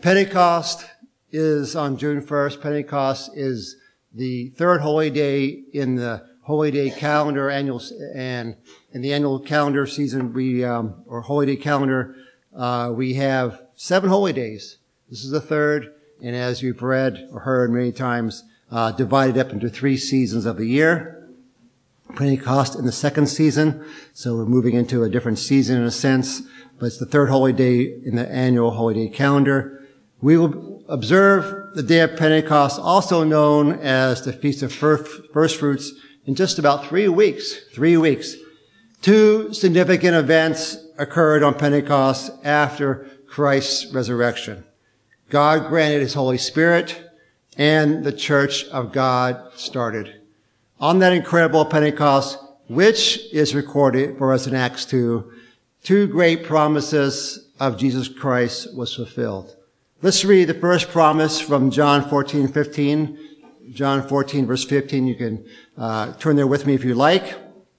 Pentecost is on June 1st. Pentecost is the third holy day in the holy day calendar and in the annual calendar season, or holy day calendar, we have 7 holy days. This is the third, and as you've read or heard many times, divided up into 3 seasons of the year. Pentecost in the second season, so we're moving into a different season in a sense, but it's the third holy day in the annual holy day calendar. We will observe the day of Pentecost, also known as the Feast of First Fruits, in just about 3 weeks. 3 weeks. 2 significant events occurred on Pentecost after Christ's resurrection. God granted his Holy Spirit, and the Church of God started. On that incredible Pentecost, which is recorded for us in Acts 2, 2 great promises of Jesus Christ was fulfilled. Let's read the first promise from John 14:15. John 14, verse 15. You can turn there with me if you like.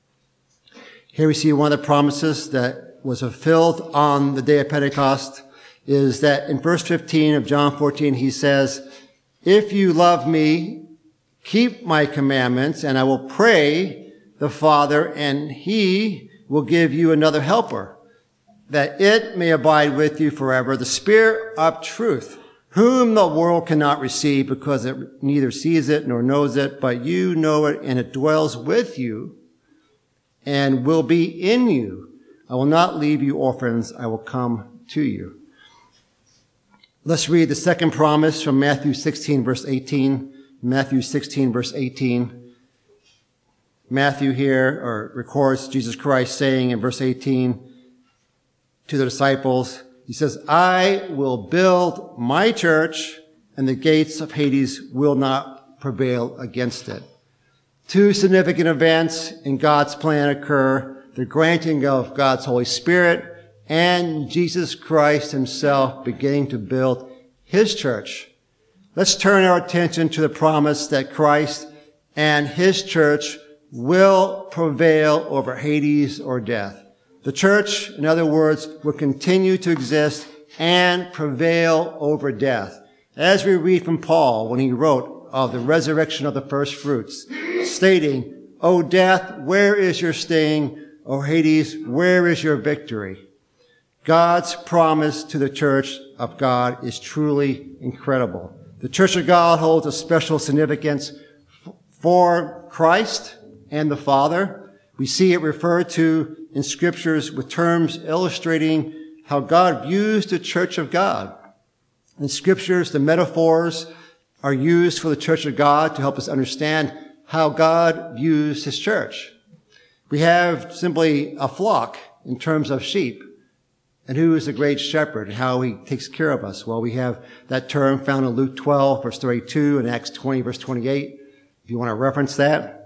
Here we see one of the promises that was fulfilled on the day of Pentecost is that in verse 15 of John 14, he says, "If you love me, keep my commandments, and I will pray the Father, and he will give you another helper, that it may abide with you forever, the Spirit of truth, whom the world cannot receive because it neither sees it nor knows it, but you know it, and it dwells with you and will be in you. I will not leave you orphans. I will come to you." Let's read the second promise from Matthew 16, verse 18. Matthew 16, verse 18. Matthew here records Jesus Christ saying in verse 18, to the disciples, he says, "I will build my church, and the gates of Hades will not prevail against it." 2 significant events in God's plan occur: the granting of God's Holy Spirit and Jesus Christ himself beginning to build his church. Let's turn our attention to the promise that Christ and his church will prevail over Hades or death. The church, in other words, will continue to exist and prevail over death. As we read from Paul when he wrote of the resurrection of the first fruits, stating, "O death, where is your sting? O Hades, where is your victory?" God's promise to the church of God is truly incredible. The church of God holds a special significance for Christ and the Father. We see it referred to in scriptures with terms illustrating how God views the church of God. In scriptures, the metaphors are used for the church of God to help us understand how God views his church. We have simply a flock in terms of sheep, and who is the great shepherd and how he takes care of us. Well, we have that term found in Luke 12, verse 32, and Acts 20, verse 28, if you want to reference that.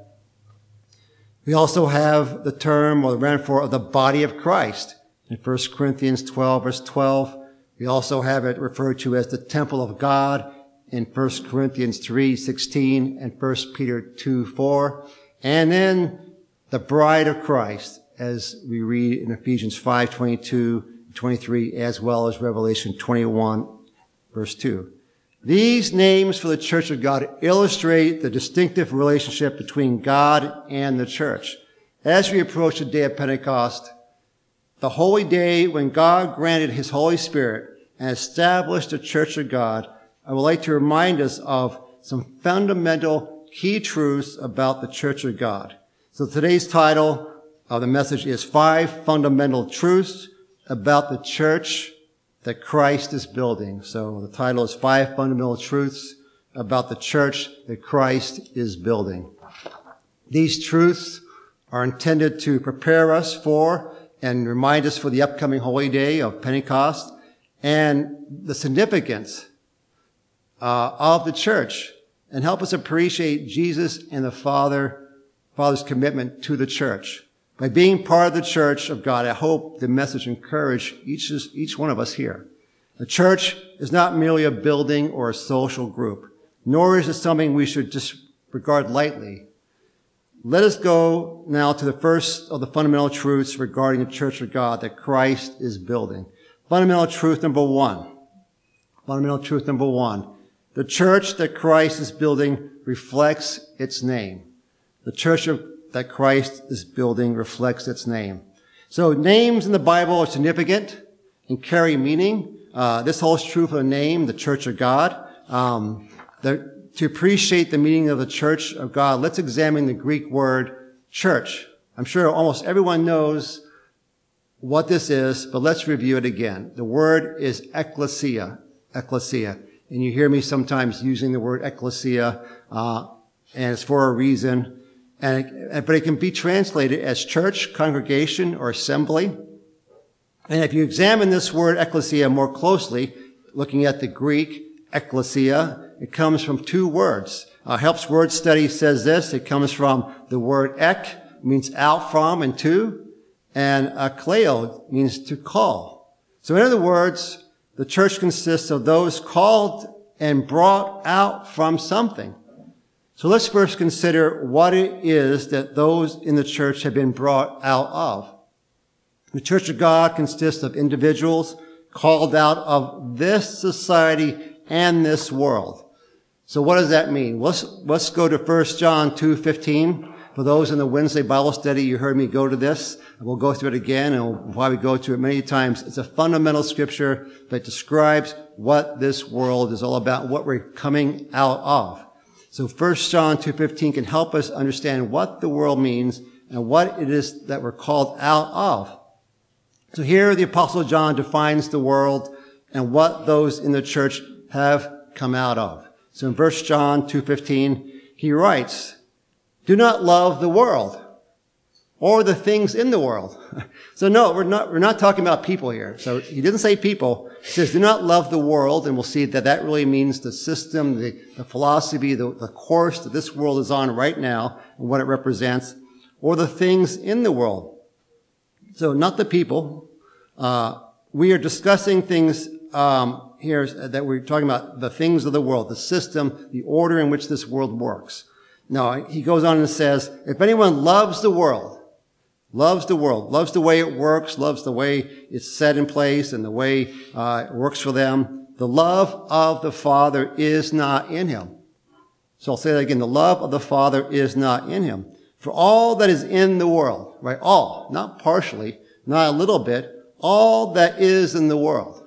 We also have the term or the metaphor of the body of Christ in 1 Corinthians 12, verse 12. We also have it referred to as the temple of God in 1 Corinthians 3:16 and 1 Peter 2:4. And then the bride of Christ, as we read in Ephesians 5:22, 23, as well as Revelation 21, verse 2. These names for the church of God illustrate the distinctive relationship between God and the church. As we approach the day of Pentecost, the holy day when God granted his Holy Spirit and established the church of God, I would like to remind us of some fundamental key truths about the church of God. So today's title of the message is 5 Fundamental Truths about the church that Christ is building. So the title is 5 Fundamental Truths about the church that Christ is building. These truths are intended to prepare us for and remind us for the upcoming holy day of Pentecost and the significance of the church, and help us appreciate Jesus and the Father's commitment to the church. By being part of the church of God, I hope the message encourage each one of us here. The church is not merely a building or a social group, nor is it something we should disregard lightly. Let us go now to the first of the fundamental truths regarding the church of God that Christ is building. Fundamental truth number 1. Fundamental truth number one. The church that Christ is building reflects its name. The church that Christ is building reflects its name. So names in the Bible are significant and carry meaning. This holds true for the name, the Church of God. To appreciate the meaning of the Church of God, let's examine the Greek word church. I'm sure almost everyone knows what this is, but let's review it again. The word is ecclesia, ecclesia. And you hear me sometimes using the word ecclesia, and it's for a reason. But it can be translated as church, congregation, or assembly. And if you examine this word ecclesia more closely, looking at the Greek ecclesia, it comes from two words. Helps Word Study says this. It comes from the word ek, means out from and to, and kaleo means to call. So in other words, the church consists of those called and brought out from something. So let's first consider what it is that those in the church have been brought out of. The Church of God consists of individuals called out of this society and this world. So what does that mean? Let's go to 1 John 2:15. For those in the Wednesday Bible study, you heard me go to this. We'll go through it again, and we'll probably go to it many times. It's a fundamental scripture that describes what this world is all about, what we're coming out of. So 1 John 2:15 can help us understand what the world means and what it is that we're called out of. So here the Apostle John defines the world and what those in the church have come out of. So in 1 John 2:15, he writes, "Do not love the world or the things in the world." So no, we're not talking about people here. So he didn't say people. He says, do not love the world. And we'll see that really means the system, the philosophy, the course that this world is on right now and what it represents, or the things in the world. So not the people. We are discussing things here that we're talking about the things of the world, the system, the order in which this world works. Now, he goes on and says, if anyone loves the world, loves the way it works, loves the way it's set in place and the way it works for them, the love of the Father is not in him. So I'll say that again. The love of the Father is not in him. For all that is in the world, right? All, not partially, not a little bit, all that is in the world.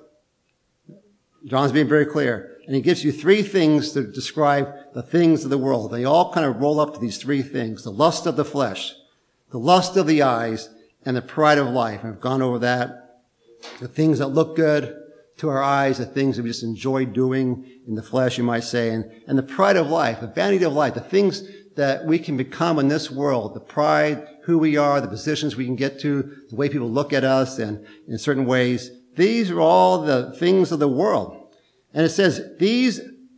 John's being very clear. And he gives you three things to describe the things of the world. They all kind of roll up to these three things. The lust of the flesh, the lust of the eyes, and the pride of life. I've gone over that. The things that look good to our eyes, the things that we just enjoy doing in the flesh, you might say, and the pride of life, the vanity of life, the things that we can become in this world, the pride, who we are, the positions we can get to, the way people look at us, and in certain ways. These are all the things of the world. And it says these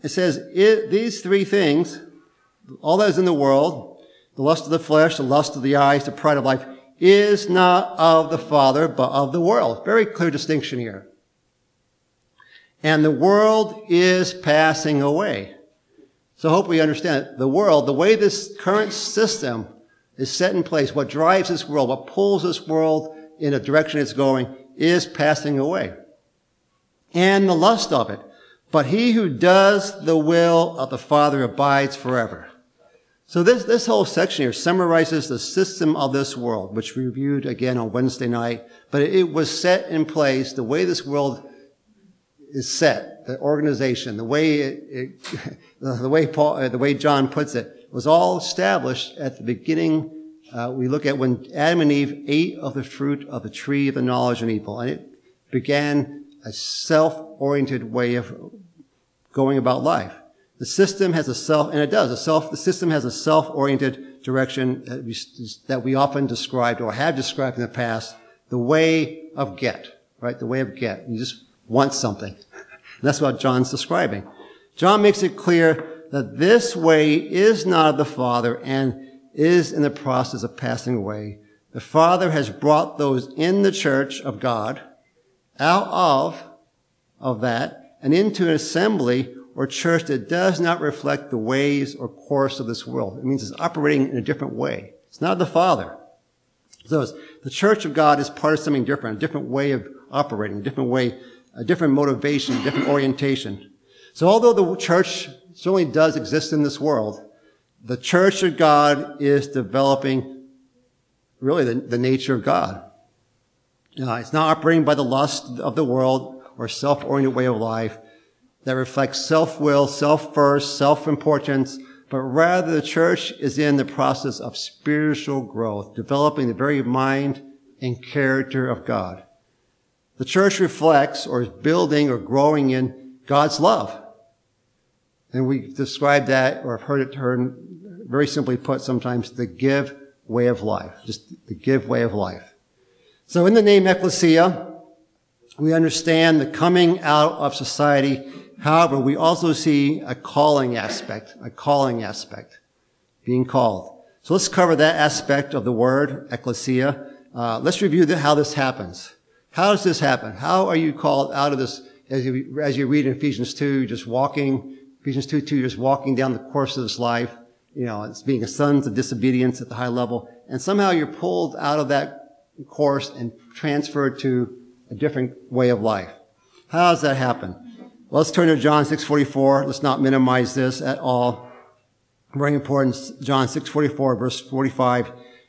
three things, all that is in the world, the lust of the flesh, the lust of the eyes, the pride of life, is not of the Father, but of the world. Very clear distinction here. And the world is passing away. So I hope we understand it. The world, the way this current system is set in place, what drives this world, what pulls this world in a direction it's going, is passing away. And the lust of it. But he who does the will of the Father abides forever. So this whole section here summarizes the system of this world, which we reviewed again on Wednesday night. But it was set in place, the way this world is set, the organization, the way John puts it, was all established at the beginning. We look at when Adam and Eve ate of the fruit of the tree of the knowledge of evil, and it began a self-oriented way of going about life. The system has the system has a self-oriented direction that we often described or have described in the past, the way of get, right? The way of get. You just want something. And that's what John's describing. John makes it clear that this way is not of the Father and is in the process of passing away. The Father has brought those in the church of God out of that and into an assembly or church that does not reflect the ways or course of this world. It means it's operating in a different way. It's not the Father. So the church of God is part of something different, a different way of operating, a different way a different motivation, a different orientation. So although the church certainly does exist in this world, the church of God is developing really the nature of God. It's not operating by the lust of the world or self-oriented way of life that reflects self-will, self-first, self-importance, but rather the church is in the process of spiritual growth, developing the very mind and character of God. The church reflects or is building or growing in God's love. And we describe that, or have heard it termed, very simply put sometimes, the give way of life. Just the give way of life. So in the name Ecclesia, we understand the coming out of society. However, we also see a calling aspect, being called. So let's cover that aspect of the word, Ecclesia. Let's review how this happens. How does this happen? How are you called out of this, as you read in Ephesians 2, just walking down the course of this life, it's being a sons of disobedience at the high level, and somehow you're pulled out of that course and transferred to a different way of life. How does that happen? Well, let's turn to John 6:44. Let's not minimize this at all. Very important. John 6:44, verse 45.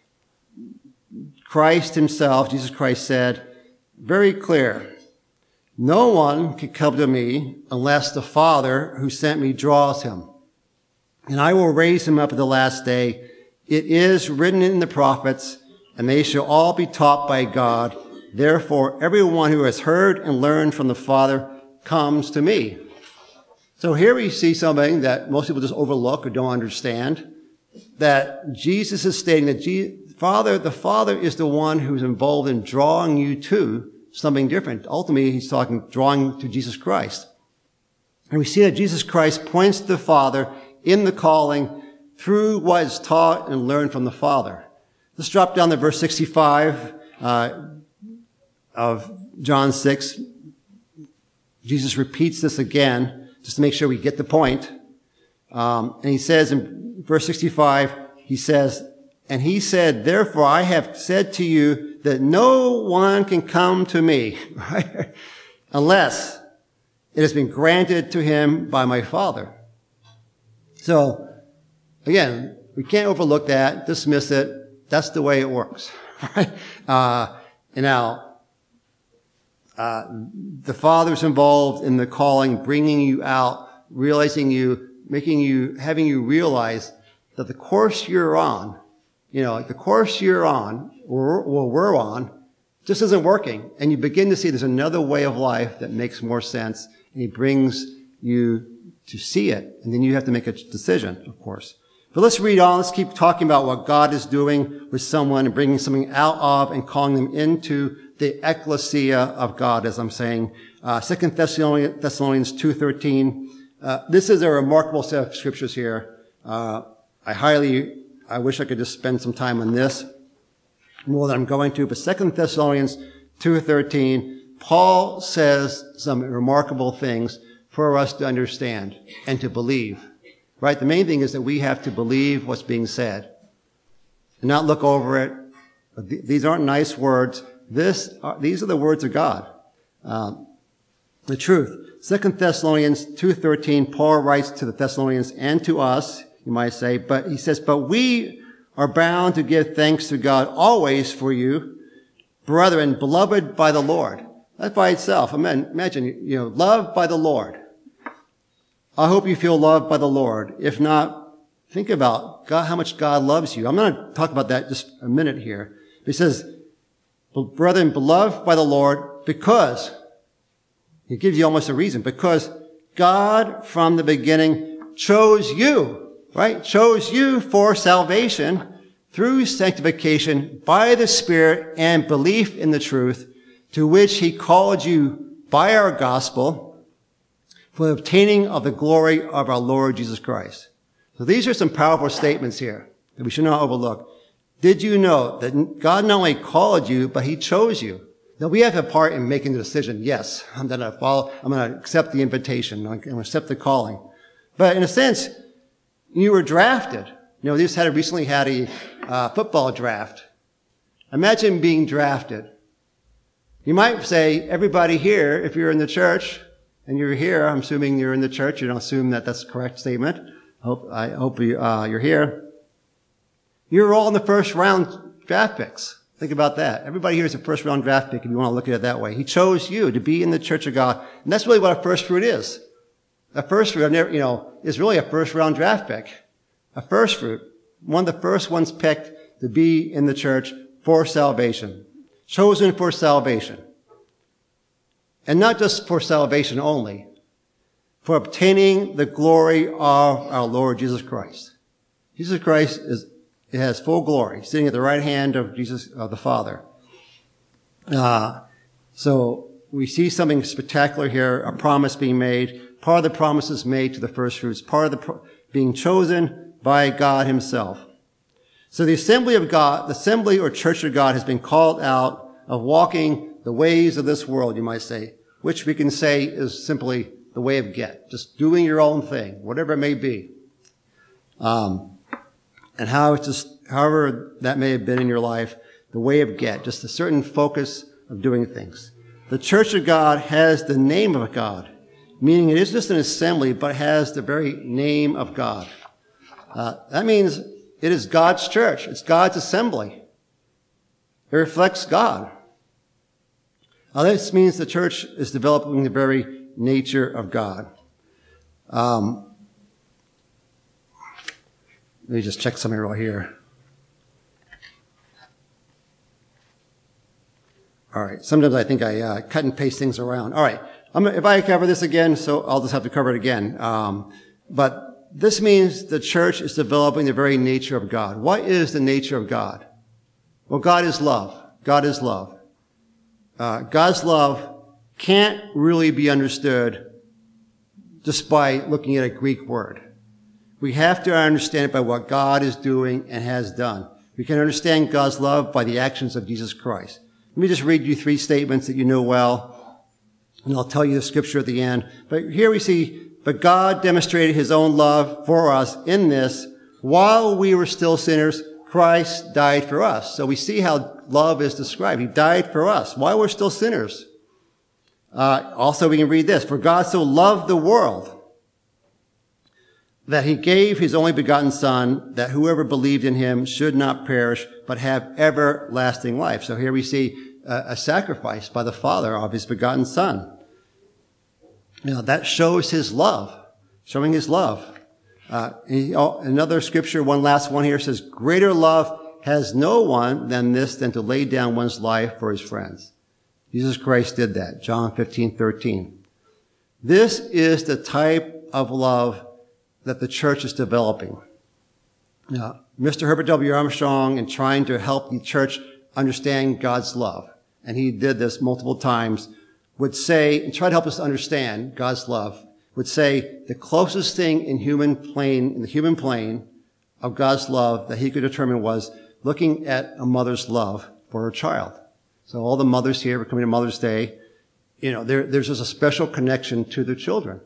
Christ himself, Jesus Christ, said, very clear, no one can come to me unless the Father who sent me draws him. And I will raise him up at the last day. It is written in the prophets, and they shall all be taught by God. Therefore, everyone who has heard and learned from the Father comes to me. So here we see something that most people just overlook or don't understand, that Jesus is stating that the Father is the one who's involved in drawing you to something different. Ultimately, he's drawing to Jesus Christ. And we see that Jesus Christ points to the Father in the calling through what is taught and learned from the Father. Let's drop down to verse 65 of John 6. Jesus repeats this again, just to make sure we get the point. And he says in verse 65, he says, and he said, therefore I have said to you that no one can come to me, right? Unless it has been granted to him by my Father. So, again, we can't overlook that, dismiss it. That's the way it works, right? The Father's involved in the calling, bringing you out, realizing you, having you realize that the course you're on, we're on, just isn't working. And you begin to see there's another way of life that makes more sense, and he brings you to see it. And then you have to make a decision, of course. But let's read on. Let's keep talking about what God is doing with someone and bringing something out of and calling them into the ecclesia of God, as I'm saying. 2 Thessalonians 2:13. This is a remarkable set of scriptures here. I wish I could just spend some time on this more than I'm going to, but 2 Thessalonians 2:13, Paul says some remarkable things for us to understand and to believe. Right? The main thing is that we have to believe what's being said and not look over it. These aren't nice words. These are the words of God. The truth. 2 Thessalonians 2:13, Paul writes to the Thessalonians and to us, you might say, but he says, but we are bound to give thanks to God always for you, brethren, beloved by the Lord. That by itself, imagine, loved by the Lord. I hope you feel loved by the Lord. If not, think about God, how much God loves you. I'm going to talk about that just a minute here. He says, brethren, beloved by the Lord, because, he gives you almost a reason, because God from the beginning chose you, right? Chose you for salvation through sanctification by the Spirit and belief in the truth, to which he called you by our gospel for the obtaining of the glory of our Lord Jesus Christ. So these are some powerful statements here that we should not overlook. Did you know that God not only called you, but he chose you? Now we have a part in making the decision. Yes, I'm going to accept the invitation. I'm going to accept the calling. But in a sense, you were drafted. We just recently had a football draft. Imagine being drafted. You might say, everybody here, if you're in the church, and you're here, I'm assuming you're in the church, you don't assume that that's a correct statement. I hope you're here. You're all in the first round draft picks. Think about that. Everybody here is a first round draft pick if you want to look at it that way. He chose you to be in the church of God. And that's really what a first fruit is. A first fruit, is really a first round draft pick. A first fruit. One of the first ones picked to be in the church for salvation. Chosen for salvation. And not just for salvation only. For obtaining the glory of our Lord Jesus Christ. Jesus Christ has full glory, sitting at the right hand of Jesus, of the Father. So we see something spectacular here, a promise being made. Part of the promise is made to the first fruits. Part of the being chosen by God himself. So the assembly of God, the assembly or church of God has been called out of walking the ways of this world, you might say, which we can say is simply the way of get. Just doing your own thing, whatever it may be. And however that may have been in your life, the way of get, just a certain focus of doing things. The church of God has the name of God, meaning it isn't just an assembly, but has the very name of God. That means it is God's church. It's God's assembly. It reflects God. Now, this means the church is developing the very nature of God. Let me just check something right here. All right. Sometimes I think I cut and paste things around. All right. If I cover this again, so I'll just have to cover it again. But this means the church is developing the very nature of God. What is the nature of God? Well, God is love. God is love. God's love can't really be understood just by looking at a Greek word. We have to understand it by what God is doing and has done. We can understand God's love by the actions of Jesus Christ. Let me just read you 3 statements that you know well, and I'll tell you the scripture at the end. But here we see, but God demonstrated his own love for us in this, while we were still sinners, Christ died for us. So we see how love is described. He died for us while we're still sinners. Also we can read this, for God so loved the world that he gave his only begotten Son, that whoever believed in him should not perish, but have everlasting life. So here we see a sacrifice by the Father of his begotten Son. That shows his love, showing his love. Another scripture, one last one here, says, greater love has no one than this, than to lay down one's life for his friends. Jesus Christ did that, John 15:13. This is the type of love that the church is developing. Now, Mr. Herbert W. Armstrong, in trying to help the church understand God's love, and he did this multiple times, would say, and try to help us understand God's love, would say the closest thing in the human plane of God's love that he could determine was looking at a mother's love for her child. So all the mothers here, we're coming to Mother's Day, there's just a special connection to their children.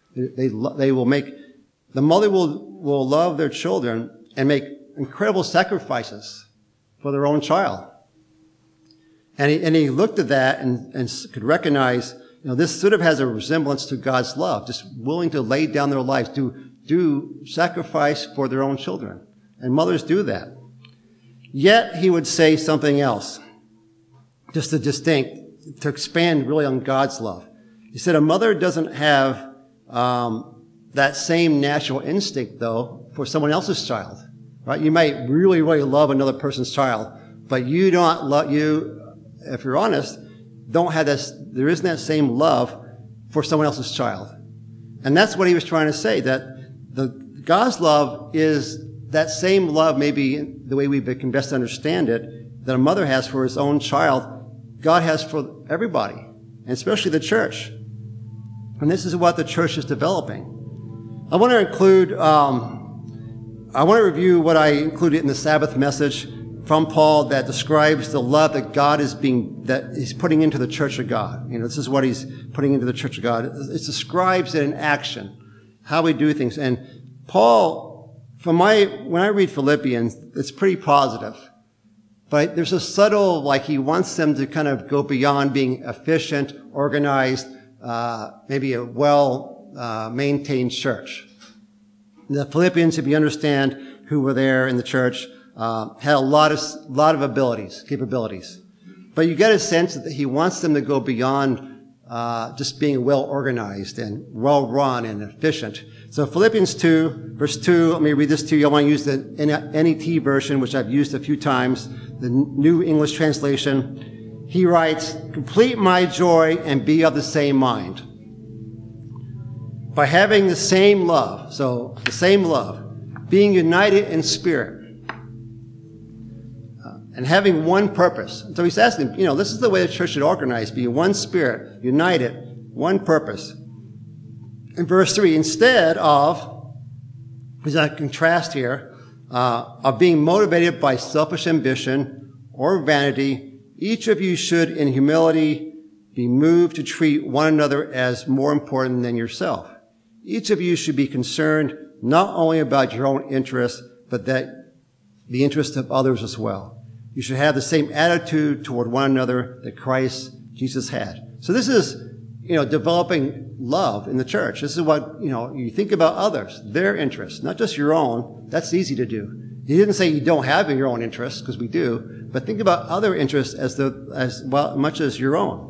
The mother will love their children and make incredible sacrifices for their own child. And he looked at that and could recognize, this sort of has a resemblance to God's love, just willing to lay down their lives, do sacrifice for their own children. And mothers do that. Yet he would say something else, just to expand really on God's love. He said a mother doesn't have that same natural instinct, though, for someone else's child, right? You might really, really love another person's child, but you if you're honest, don't have this, there isn't that same love for someone else's child. And that's what he was trying to say, that God's love is that same love, maybe the way we can best understand it, that a mother has for his own child, God has for everybody, and especially the church. And this is what the church is developing. I want to review what I included in the Sabbath message from Paul that describes the love that that he's putting into the church of God. This is what he's putting into the church of God. It describes it in action, how we do things. And Paul, when I read Philippians, it's pretty positive. But there's a subtle, like he wants them to kind of go beyond being efficient, organized, maybe a well-maintained church. The Philippians, if you understand who were there in the church, had a lot of abilities, capabilities. But you get a sense that he wants them to go beyond just being well-organized and well-run and efficient. So Philippians 2, verse 2, let me read this to you. I want to use the NET version, which I've used a few times, the New English Translation. He writes, "Complete my joy and be of the same mind, by having the same love," so the same love, "being united in spirit, and having one purpose." So he's asking, this is the way the church should organize, be one spirit, united, one purpose. In verse 3, instead of, there's a contrast here, of being motivated by selfish ambition or vanity, each of you should, in humility, be moved to treat one another as more important than yourself. Each of you should be concerned not only about your own interests, but that the interests of others as well. You should have the same attitude toward one another that Christ Jesus had. So this is, developing love in the church. This is what, you think about others, their interests, not just your own. That's easy to do. He didn't say you don't have your own interests, because we do, but think about other interests as much as your own.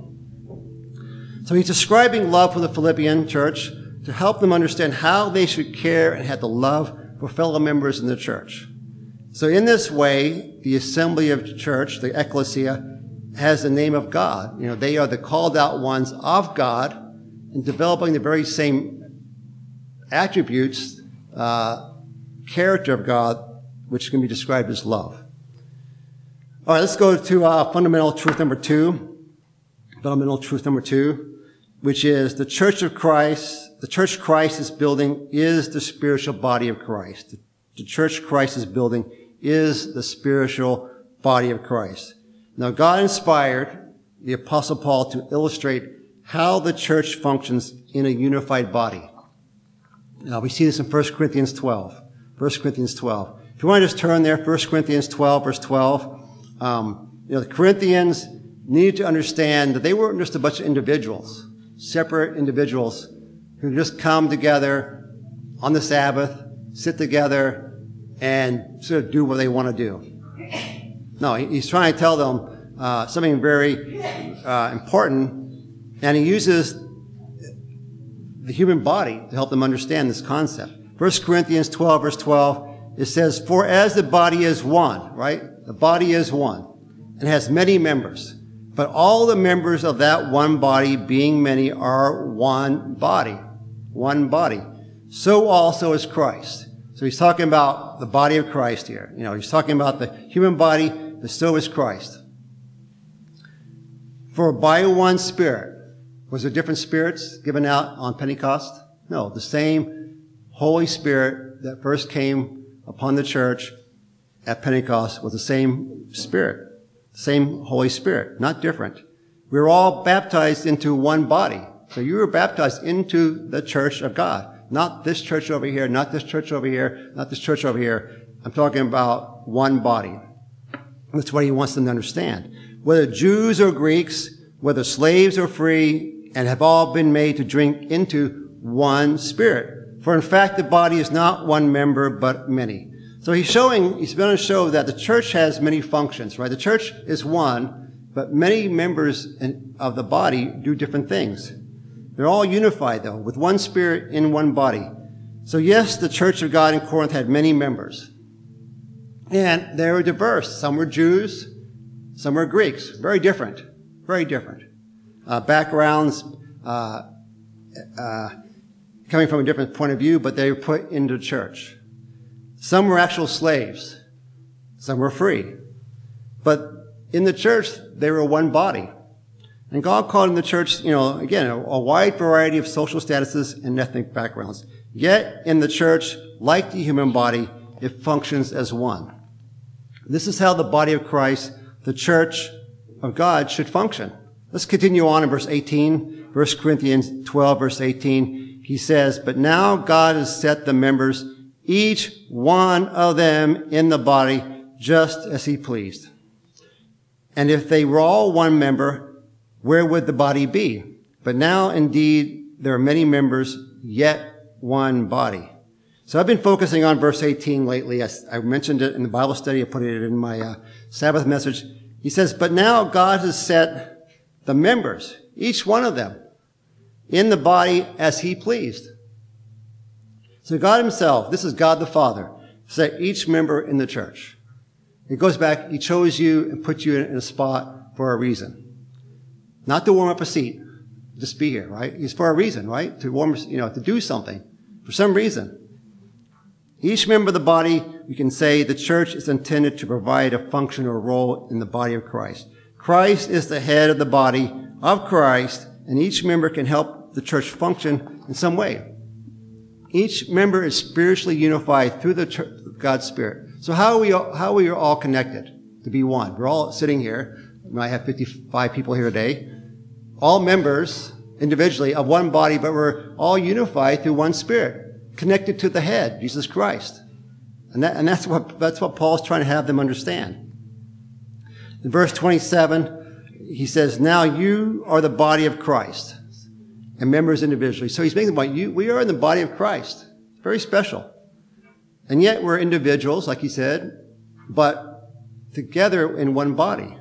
So he's describing love for the Philippian church to help them understand how they should care and have the love for fellow members in the church. So in this way, the assembly of the church, the ecclesia, has the name of God. They are the called out ones of God in developing the very same attributes, character of God, which can be described as love. All right, let's go to fundamental truth number 2. Fundamental truth number 2, which is the church of Christ. The church Christ is building is the spiritual body of Christ. The church Christ is building is the spiritual body of Christ. Now, God inspired the Apostle Paul to illustrate how the church functions in a unified body. Now, we see this in 1 Corinthians 12. 1 Corinthians 12. If you want to just turn there, 1 Corinthians 12, verse 12. The Corinthians needed to understand that they weren't just a bunch of individuals, separate individuals who just come together on the Sabbath, sit together, and sort of do what they want to do. No, he's trying to tell them something very important, and he uses the human body to help them understand this concept. 1 Corinthians 12, verse 12, it says, "For as the body is one," right? The body is one, and has many members. "But all the members of that one body, being many, are one body." One body. "So also is Christ." So he's talking about the body of Christ here. He's talking about the human body, but so is Christ. "For by one Spirit," was there different spirits given out on Pentecost? No, the same Holy Spirit that first came upon the church at Pentecost was the same Spirit, the same Holy Spirit, not different. We were all baptized into one body. So you were baptized into the church of God. Not this church over here, not this church over here, not this church over here. I'm talking about one body. That's what he wants them to understand. Whether Jews or Greeks, whether slaves or free, and have all been made to drink into one Spirit. For in fact, the body is not one member, but many. So he's going to show that the church has many functions, right? The church is one, but many members of the body do different things. They're all unified, though, with one Spirit in one body. So yes, the church of God in Corinth had many members. And they were diverse. Some were Jews, some were Greeks. Very different. Very different. Backgrounds, coming from a different point of view, but they were put into church. Some were actual slaves. Some were free. But in the church, they were one body. And God called in the church, again, a wide variety of social statuses and ethnic backgrounds. Yet in the church, like the human body, it functions as one. This is how the body of Christ, the church of God, should function. Let's continue on in verse 18, 1 Corinthians 12, verse 18. He says, "But now God has set the members, each one of them in the body, just as he pleased." And if they were all one member, where would the body be? But now, indeed, there are many members, yet one body. So I've been focusing on verse 18 lately. I mentioned it in the Bible study. I put it in my Sabbath message. He says, but now God has set the members, each one of them, in the body as he pleased. So God himself, this is God the Father, set each member in the church. It goes back, he chose you and put you in a spot for a reason. Not to warm up a seat, just be here, right? It's for a reason, right? To warm, to do something for some reason. Each member of the body, we can say the church is intended to provide a function or role in the body of Christ. Christ is the head of the body of Christ, and each member can help the church function in some way. Each member is spiritually unified through the church, God's Spirit. So how are we all connected to be one? We're all sitting here. We might have 55 people here today. All members individually of one body, but we're all unified through one Spirit, connected to the head, Jesus Christ. And that's what Paul's trying to have them understand. In verse 27, he says, now you are the body of Christ and members individually. So he's making the point, we are in the body of Christ. Very special. And yet we're individuals, like he said, but together in one body.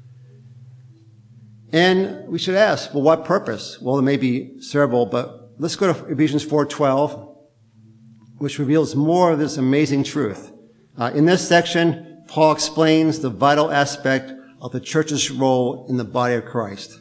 And we should ask, well, what purpose? Well, there may be several, but let's go to Ephesians 4:12, which reveals more of this amazing truth. In this section, Paul explains the vital aspect of the church's role in the body of Christ.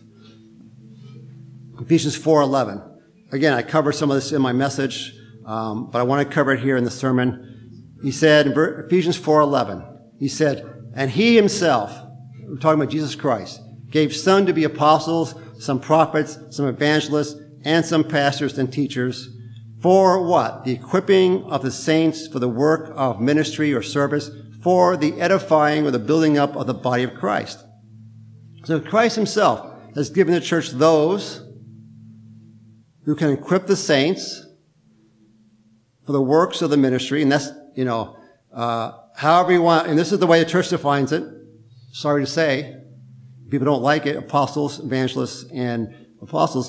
Ephesians 4:11. Again, I covered some of this in my message, but I want to cover it here in the sermon. He said, in Ephesians 4:11, he said, and he himself, we're talking about Jesus Christ, gave some to be apostles, some prophets, some evangelists, and some pastors and teachers. For what? The equipping of the saints for the work of ministry or service, for the edifying or the building up of the body of Christ. So Christ himself has given the church those who can equip the saints for the works of the ministry. And that's, however you want, and this is the way the church defines it. Sorry to say, people don't like it, apostles, evangelists, and apostles.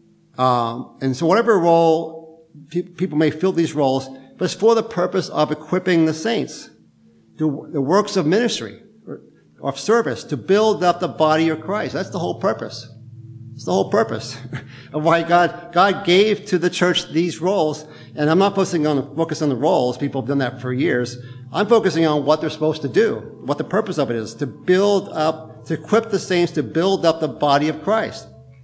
And so whatever role people may fill these roles, but it's for the purpose of equipping the saints, the works of ministry, or of service, to build up the body of Christ. That's the whole purpose. It's the whole purpose of why God gave to the church these roles. And I'm not focusing on the roles. People have done that for years. I'm focusing on what they're supposed to do, what the purpose of it is, to build up, to equip the saints to build up the body of Christ.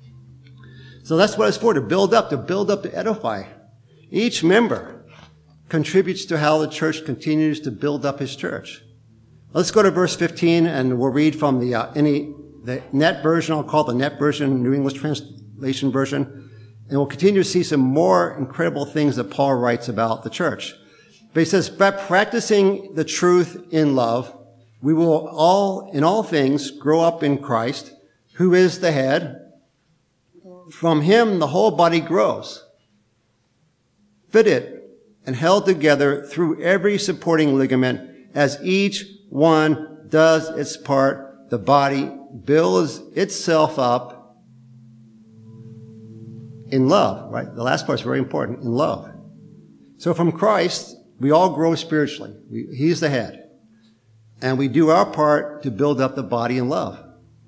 So that's what it's for, to build up, to edify. Each member contributes to how the church continues to build up his church. Let's go to verse 15, and we'll read from the Net version. I'll call it the Net version, New English Translation version. And we'll continue to see some more incredible things that Paul writes about the church. But he says, by practicing the truth in love, we will all, in all things, grow up in Christ, who is the head. From him, the whole body grows, fitted and held together through every supporting ligament, as each one does its part. The body builds itself up in love, right? The last part is very important, in love. So from Christ, we all grow spiritually. He's the head. And we do our part to build up the body in love.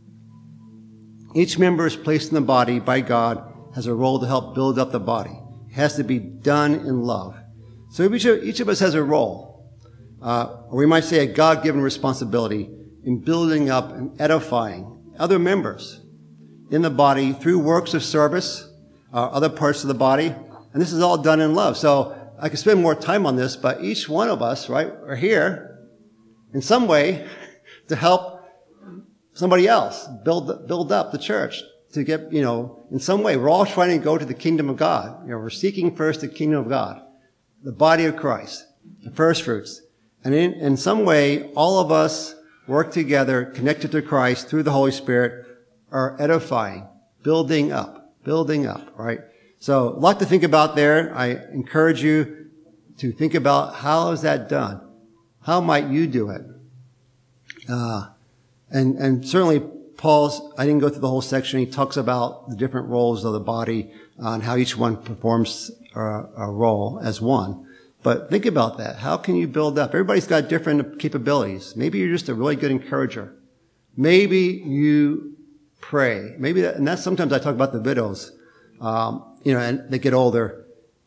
Each member is placed in the body by God, has a role to help build up the body. It has to be done in love. So each of us has a role, or we might say a God-given responsibility in building up and edifying other members in the body through works of service, other parts of the body. And this is all done in love. So I could spend more time on this, but each one of us, right, are here in some way to help somebody else build up the church, to get, in some way. We're all trying to go to the kingdom of God. We're seeking first the kingdom of God, the body of Christ, the first fruits. And in some way, all of us work together, connected to Christ through the Holy Spirit, are edifying, building up, right? So a lot to think about there. I encourage you to think about, how is that done? How might you do it? And certainly I didn't go through the whole section. He talks about the different roles of the body and how each one performs a role as one. But think about that. How can you build up? Everybody's got different capabilities. Maybe you're just a really good encourager. Maybe you pray. And that's sometimes I talk about the widows, and they get older.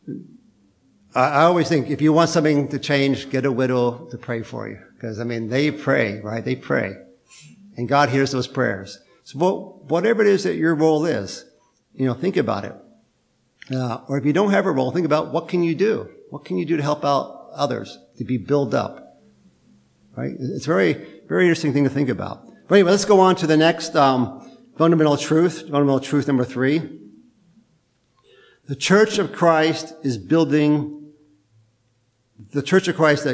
I always think if you want something to change, get a widow to pray for you. Because, they pray, right? They pray. And God hears those prayers. So whatever it is that your role is, think about it. Or if you don't have a role, think about what can you do? What can you do to help out others, to be built up? Right? It's a very, very interesting thing to think about. But anyway, let's go on to the next fundamental truth number 3. The Church of Christ is building, the church Christ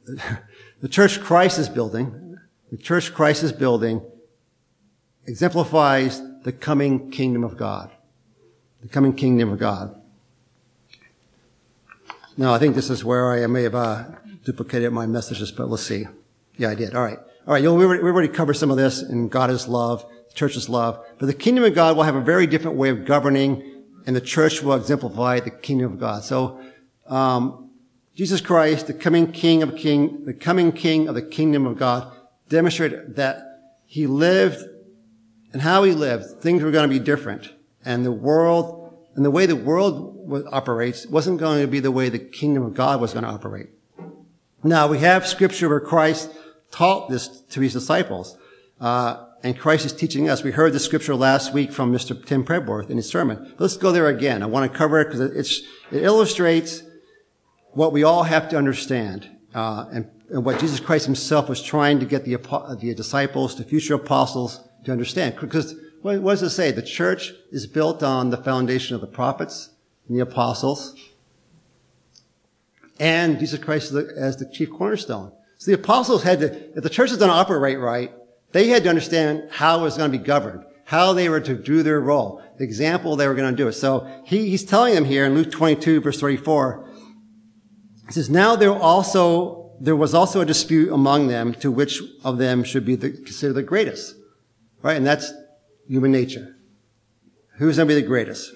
is building exemplifies the coming kingdom of God. The coming kingdom of God. Now, I think this is where I may have duplicated my messages, but let's see. Yeah, I did. All right. We already covered some of this, and God is love, the church is love. But the kingdom of God will have a very different way of governing, and the church will exemplify the kingdom of God. So, Jesus Christ, the coming king of the kingdom of God, demonstrated that he lived, and how he lived, things were going to be different. And the way the world operates wasn't going to be the way the kingdom of God was going to operate. Now, we have scripture where Christ taught this to his disciples, and Christ is teaching us. We heard the scripture last week from Mr. Tim Predworth in his sermon. Let's go there again. I want to cover it because it illustrates what we all have to understand, and what Jesus Christ himself was trying to get the disciples, the future apostles, to understand. Because what does it say? The church is built on the foundation of the prophets and the apostles, and Jesus Christ as the chief cornerstone. So the apostles had to, if the church is going to operate right, they had to understand how it was going to be governed, how they were to do their role, the example they were going to do it. So he's telling them here in Luke 22, verse 34, he says, now there was also a dispute among them to which of them should be considered the greatest. Right? And that's human nature. Who's going to be the greatest?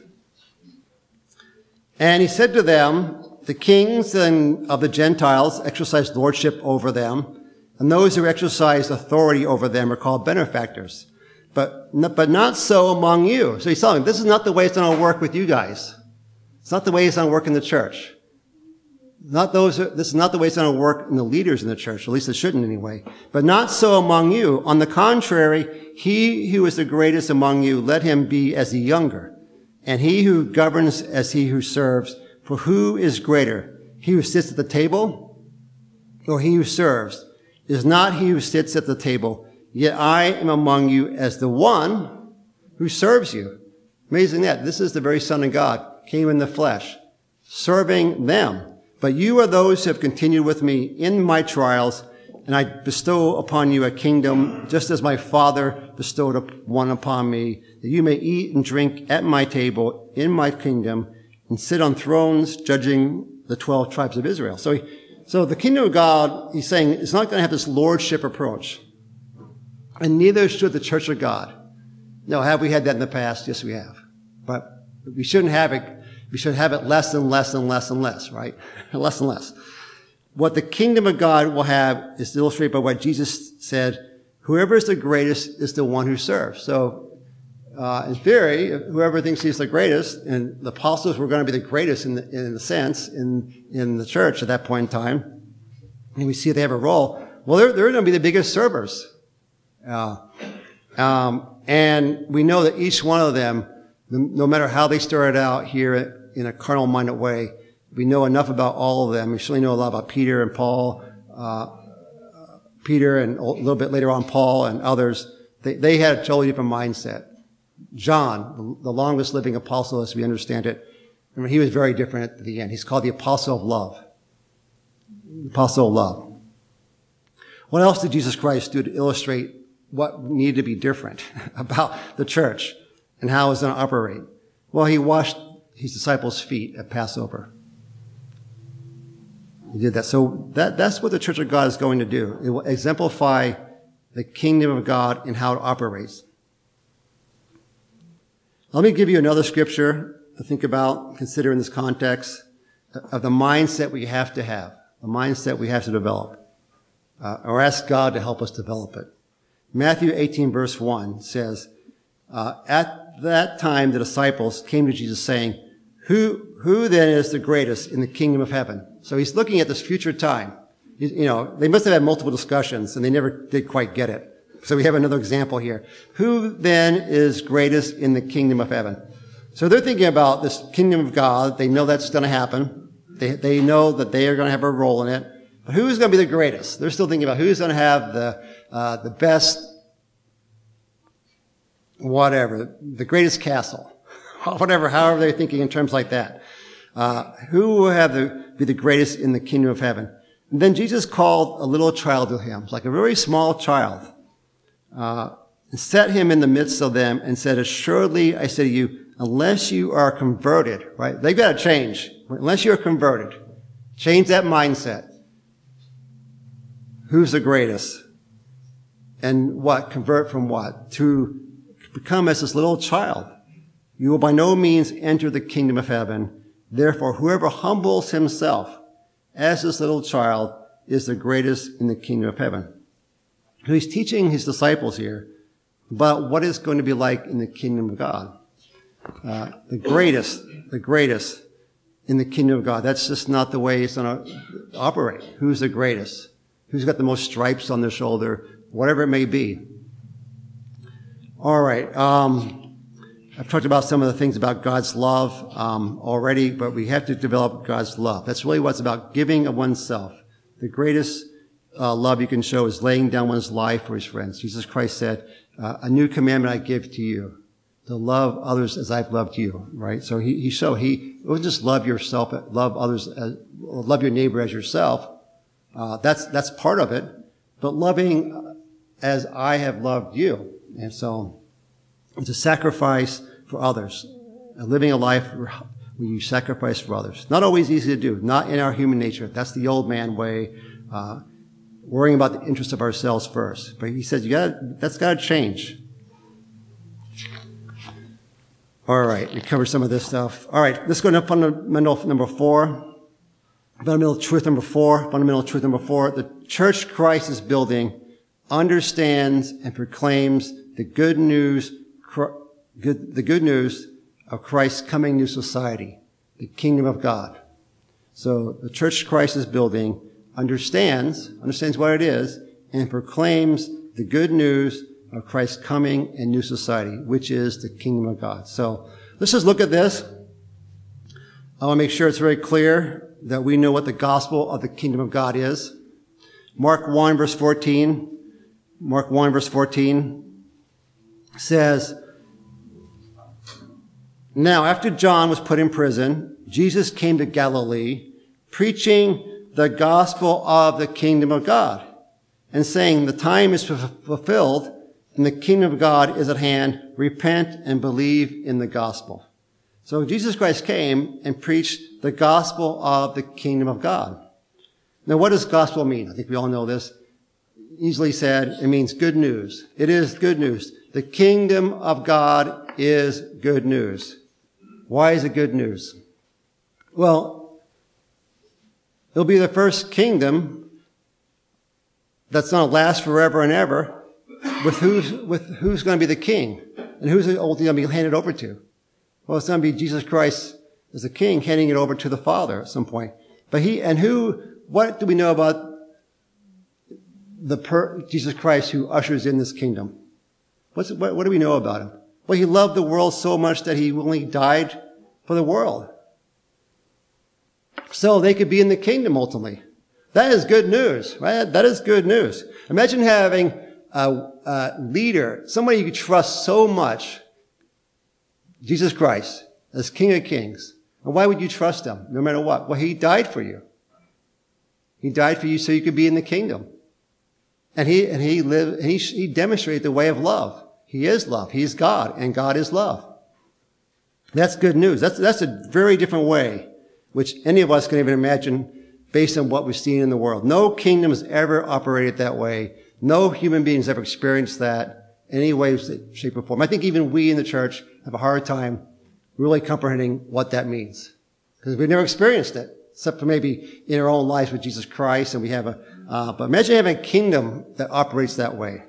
And he said to them, the kings of the Gentiles exercise lordship over them, and those who exercise authority over them are called benefactors. But not so among you. So he's telling them, this is not the way it's going to work with you guys. It's not the way it's going to work in the church. This is not the way it's going to work in the leaders in the church, at least it shouldn't anyway. But not so among you. On the contrary, he who is the greatest among you, let him be as the younger, and he who governs as he who serves. For who is greater, he who sits at the table or he who serves? It is not he who sits at the table, yet I am among you as the one who serves you. Amazing that. This is the very Son of God, came in the flesh, serving them. But you are those who have continued with me in my trials, and I bestow upon you a kingdom, just as my Father bestowed one upon me, that you may eat and drink at my table in my kingdom, and sit on thrones judging the 12 tribes of Israel. So the kingdom of God, he's saying, is not going to have this lordship approach. And neither should the church of God. Now, have we had that in the past? Yes, we have. But we shouldn't have it. We should have it less and less and less and less, right? Less and less. What the kingdom of God will have is illustrated by what Jesus said, whoever is the greatest is the one who serves. So, in theory, whoever thinks he's the greatest, and the apostles were going to be the greatest in the sense in the church at that point in time, and we see they have a role. Well, they're going to be the biggest servers, and we know that each one of them, no matter how they started out here in a carnal-minded way, we know enough about all of them. We certainly know a lot about Peter and Paul, Peter, and a little bit later on Paul and others. They had a totally different mindset. John, the longest living apostle as we understand it, he was very different at the end. He's called the apostle of love. The apostle of love. What else did Jesus Christ do to illustrate what needed to be different about the church and how it was going to operate? Well, he washed his disciples' feet at Passover. He did that. So that's what the church of God is going to do. It will exemplify the kingdom of God and how it operates. Let me give you another scripture to think about, consider in this context of the mindset we have to have, the mindset we have to develop, or ask God to help us develop it. Matthew 18 verse 1 says, at that time the disciples came to Jesus saying, who then is the greatest in the kingdom of heaven? So he's looking at this future time. You know, they must have had multiple discussions and they never did quite get it. So we have another example here. Who then is greatest in the kingdom of heaven? So they're thinking about this kingdom of God. They know that's going to happen. They know that they are going to have a role in it. But who's going to be the greatest? They're still thinking about who's going to have the best, whatever, the greatest castle, whatever, however they're thinking in terms like that. Who will be the greatest in the kingdom of heaven? And then Jesus called a little child to him, like a very small child, and set him in the midst of them and said, assuredly, I say to you, unless you are converted, right? They've got to change. Unless you're converted, change that mindset. Who's the greatest? And what? Convert from what? To become as this little child. You will by no means enter the kingdom of heaven. Therefore, whoever humbles himself as this little child is the greatest in the kingdom of heaven. So he's teaching his disciples here about what it's going to be like in the kingdom of God. The greatest in the kingdom of God. That's just not the way it's going to operate. Who's the greatest? Who's got the most stripes on their shoulder? Whatever it may be. All right. I've talked about some of the things about God's love already, but we have to develop God's love. That's really what it's about, giving of oneself. The greatest love you can show is laying down one's life for his friends. Jesus Christ said, a new commandment I give to you, to love others as I've loved you, right? So he wouldn't just love yourself, love others, love your neighbor as yourself. That's part of it, but loving as I have loved you. And so it's a sacrifice for others, living a life where you sacrifice for others. Not always easy to do, not in our human nature. That's the old man way, worrying about the interests of ourselves first. But he says, that's got to change. All right, we covered some of this stuff. All right, let's go to fundamental number 4. Fundamental truth number 4. The church Christ is building understands and proclaims the good news of Christ's coming new society, the kingdom of God. So the church Christ is building understands what it is and proclaims the good news of Christ's coming and new society, which is the kingdom of God. So let's just look at this. I want to make sure it's very clear that we know what the gospel of the kingdom of God is. Mark 1 verse 14 says, now after John was put in prison, Jesus came to Galilee, preaching the gospel of the kingdom of God, and saying, the time is fulfilled, and the kingdom of God is at hand. Repent and believe in the gospel. So Jesus Christ came and preached the gospel of the kingdom of God. Now, what does gospel mean? I think we all know this. Easily said, it means good news. It is good news. The kingdom of God is good news. Why is it good news? Well, it'll be the first kingdom that's going to last forever and ever, with who's going to be the king, and who's it ultimately going to be handed over to? Well, it's going to be Jesus Christ as the king, handing it over to the Father at some point. But what do we know about Jesus Christ who ushers in this kingdom? What do we know about him? Well, he loved the world so much that he willingly died for the world, so they could be in the kingdom ultimately. That is good news, right? That is good news. Imagine having a leader, somebody you trust so much, Jesus Christ, as King of Kings. And why would you trust him, no matter what? Well, he died for you. He died for you so you could be in the kingdom. And he demonstrated the way of love. He is love. He's God, and God is love. That's good news. That's a very different way, which any of us can even imagine based on what we've seen in the world. No kingdom has ever operated that way. No human beings ever experienced that in any way, shape, or form. I think even we in the church have a hard time really comprehending what that means. Because we've never experienced it, except for maybe in our own lives with Jesus Christ, and we have but imagine having a kingdom that operates that way.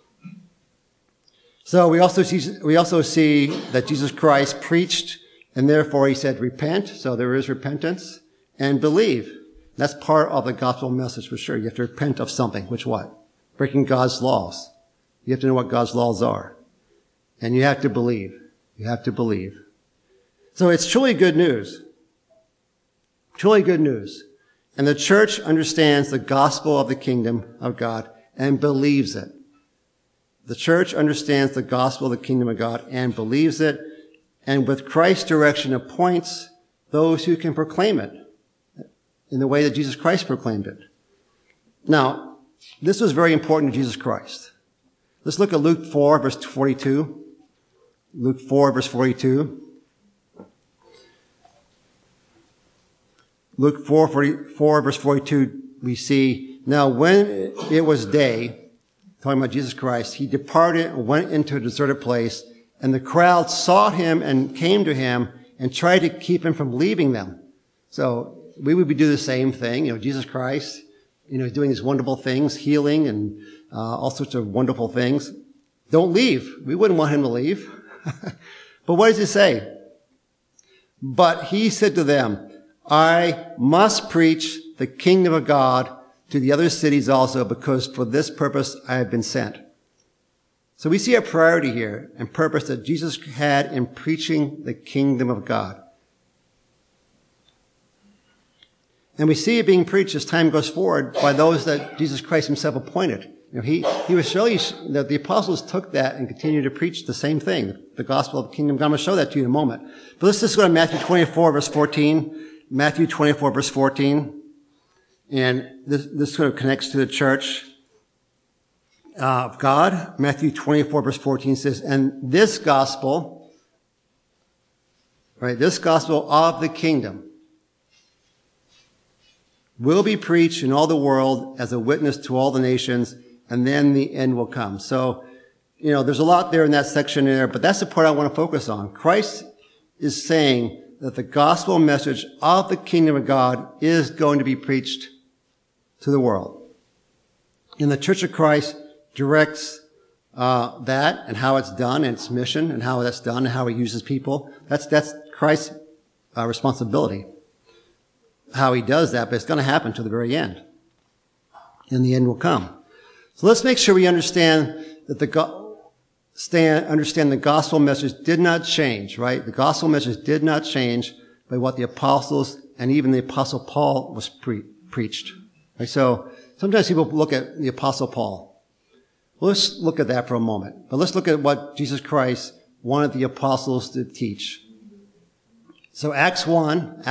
So we also see that Jesus Christ preached, and therefore he said, repent, so there is repentance, and believe. That's part of the gospel message for sure. You have to repent of something. Which what? Breaking God's laws. You have to know what God's laws are. And you have to believe. You have to believe. So it's truly good news. Truly good news. And the church understands the gospel of the kingdom of God and believes it. The church understands the gospel of the kingdom of God and believes it, and with Christ's direction appoints those who can proclaim it in the way that Jesus Christ proclaimed it. Now, this was very important to Jesus Christ. Let's look at Luke 4, verse 42. Luke 4, verse 42. Luke 4, verse 42, we see, now when it was day, talking about Jesus Christ, he departed and went into a deserted place, and the crowd sought him and came to him and tried to keep him from leaving them. So we would do the same thing. Jesus Christ, doing these wonderful things, healing and all sorts of wonderful things. Don't leave. We wouldn't want him to leave. But what does he say? But he said to them, I must preach the kingdom of God to the other cities also, because for this purpose I have been sent. So we see a priority here and purpose that Jesus had in preaching the kingdom of God. And we see it being preached as time goes forward by those that Jesus Christ himself appointed. He was really, that the apostles took that and continued to preach the same thing, the gospel of the kingdom of God. I'm going to show that to you in a moment. But let's just go to Matthew 24, verse 14. Matthew 24, verse 14. And this sort of connects to the church of God. Matthew 24, verse 14 says, and this gospel of the kingdom will be preached in all the world as a witness to all the nations, and then the end will come. So, there's a lot there in that section there, but that's the part I want to focus on. Christ is saying that the gospel message of the kingdom of God is going to be preached to the world. And the Church of Christ directs that and how it's done and its mission and how that's done and how he uses people. That's Christ's responsibility, how he does that, but it's going to happen to the very end. And the end will come. So let's make sure we understand that the gospel message did not change, right? The gospel message did not change by what the apostles and even the apostle Paul was preached. Right? So sometimes people look at the apostle Paul. Well, let's look at that for a moment. But let's look at what Jesus Christ wanted the apostles to teach. So Acts 1,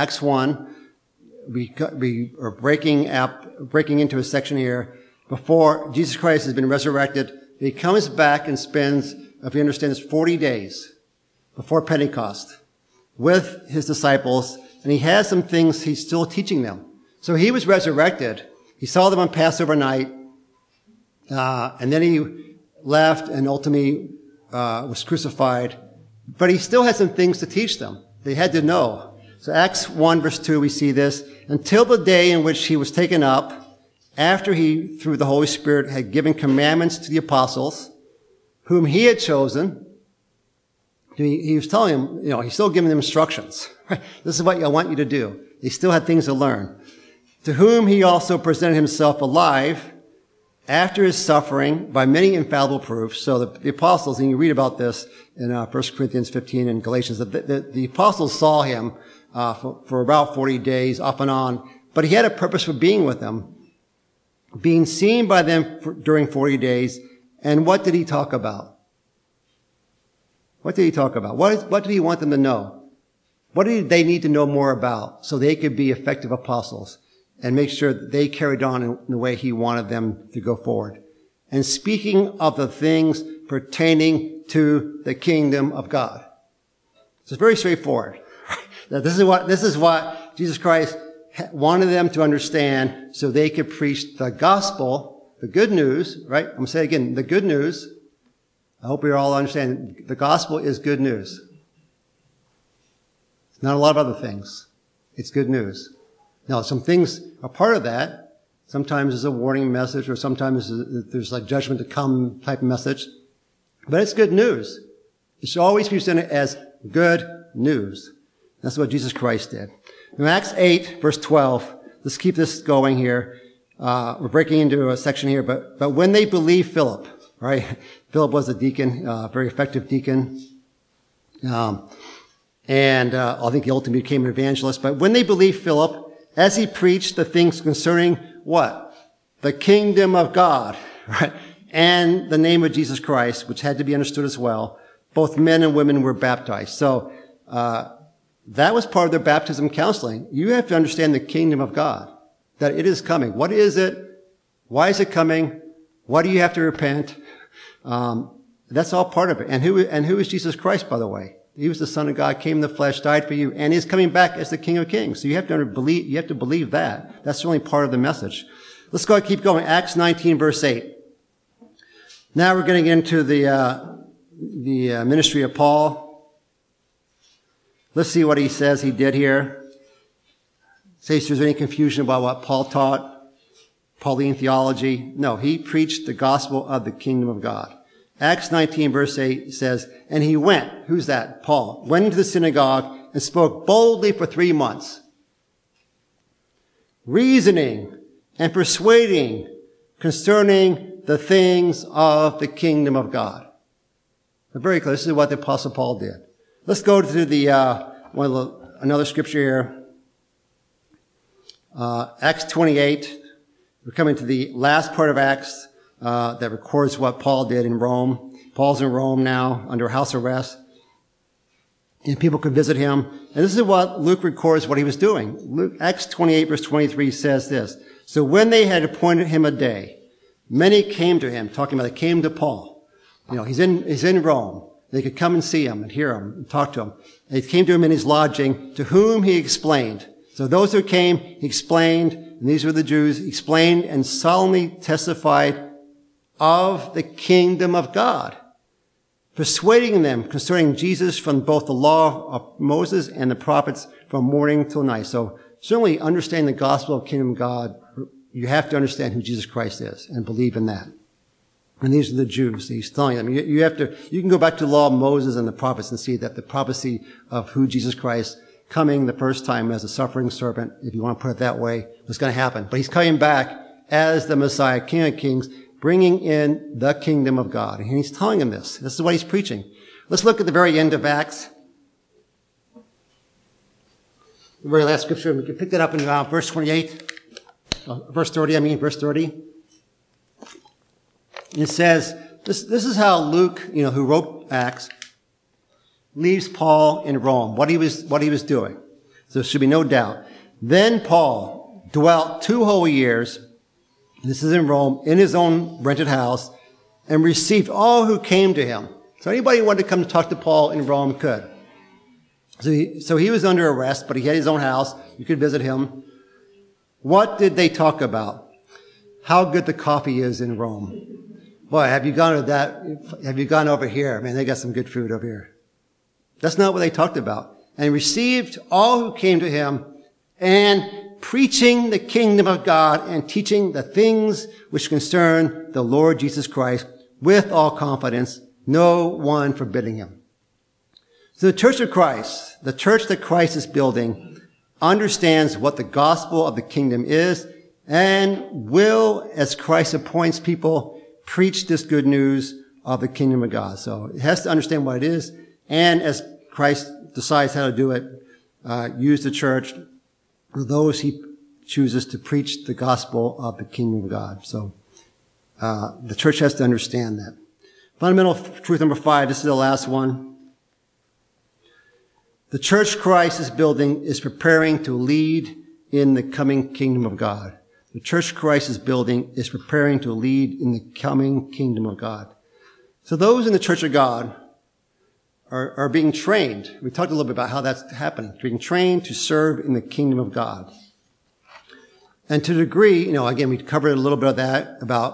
we are breaking into a section here before Jesus Christ has been resurrected. He comes back and spends, if you understand this, 40 days before Pentecost with his disciples, and he has some things he's still teaching them. So he was resurrected. He saw them on Passover night, and then he left and ultimately was crucified. But he still had some things to teach them. They had to know. So Acts 1 verse 2, we see this. Until the day in which he was taken up, after he, through the Holy Spirit, had given commandments to the apostles, whom he had chosen. He was telling them, he's still giving them instructions. Right? This is what I want you to do. They still had things to learn. To whom he also presented himself alive after his suffering by many infallible proofs. So the apostles, and you read about this in 1 Corinthians 15 and Galatians, that the apostles saw him for about 40 days, off and on. But he had a purpose for being with them, being seen by them during 40 days. And what did he talk about? What did he talk about? What did he want them to know? What did they need to know more about so they could be effective apostles and make sure that they carried on in the way he wanted them to go forward? And speaking of the things pertaining to the kingdom of God. So it's very straightforward. That this is what Jesus Christ wanted them to understand so they could preach the gospel the good news, right? I'm going to say again, the good news. I hope we all understand the gospel is good news. It's not a lot of other things. It's good news. Now, some things are part of that. Sometimes there's a warning message, or sometimes there's like judgment to come type of message. But it's good news. It should always be presented as good news. That's what Jesus Christ did. In Acts 8, verse 12, let's keep this going here. We're breaking into a section here, but when they believed Philip, right? Philip was a deacon, very effective deacon. I think he ultimately became an evangelist. But when they believed Philip, as he preached the things concerning what? The kingdom of God, right? And the name of Jesus Christ, which had to be understood as well, both men and women were baptized. So, that was part of their baptism counseling. You have to understand the kingdom of God, that it is coming. What is it? Why is it coming? Why do you have to repent? That's all part of it. And who is Jesus Christ, by the way? He was the Son of God, came in the flesh, died for you, and is coming back as the King of Kings. So you have to believe that. That's really part of the message. Let's keep going. Acts 19, verse 8. Now we're getting into the ministry of Paul. Let's see what he says he did here. Say if there's any confusion about what Paul taught, Pauline theology. No, he preached the gospel of the kingdom of God. Acts 19, verse 8 says, and he went, who's that? Paul, went into the synagogue and spoke boldly for 3 months, reasoning and persuading concerning the things of the kingdom of God. But very clear. This is what the Apostle Paul did. Let's go to another scripture here. Acts 28. We're coming to the last part of Acts that records what Paul did in Rome. Paul's in Rome now under house arrest. And people could visit him. And this is what Luke records what he was doing. Acts 28 verse 23 says this. So when they had appointed him a day, many came to him, talking about they came to Paul. You know, he's in Rome. They could come and see him and hear him and talk to him. They came to him in his lodging, to whom he explained. So those who came, he explained, and these were the Jews, he explained and solemnly testified of the kingdom of God, persuading them concerning Jesus from both the law of Moses and the prophets from morning till night. So certainly understanding the gospel of the kingdom of God, you have to understand who Jesus Christ is and believe in that. And these are the Jews. He's telling them, you can go back to the law of Moses and the prophets and see that the prophecy of who Jesus Christ coming the first time as a suffering servant, if you want to put it that way, was going to happen. But he's coming back as the Messiah, King of Kings, bringing in the kingdom of God. And he's telling them this. This is what he's preaching. Let's look at the very end of Acts. The very last scripture. We can pick that up in verse 28. Verse 30. It says, this is how Luke, who wrote Acts, leaves Paul in Rome, what he was doing. So there should be no doubt. Then Paul dwelt 2 whole years, this is in Rome, in his own rented house, and received all who came to him. So anybody who wanted to come talk to Paul in Rome could. So he was under arrest, but he had his own house. You could visit him. What did they talk about? How good the coffee is in Rome. Boy, have you gone over here? Man, they got some good food over here. That's not what they talked about. And he received all who came to him, and preaching the kingdom of God and teaching the things which concern the Lord Jesus Christ with all confidence, no one forbidding him. So the church of Christ, the church that Christ is building, understands what the gospel of the kingdom is and will, as Christ appoints people, preach this good news of the kingdom of God. So it has to understand what it is, and as Christ decides how to do it, use the church for those he chooses to preach the gospel of the kingdom of God. So the church has to understand that. Fundamental truth number 5, this is the last one. The church Christ is building is preparing to lead in the coming kingdom of God. The church Christ is building is preparing to lead in the coming kingdom of God. So those in the church of God are being trained. We talked a little bit about how that's happening. Being trained to serve in the kingdom of God. And to a degree, again, we covered a little bit of that about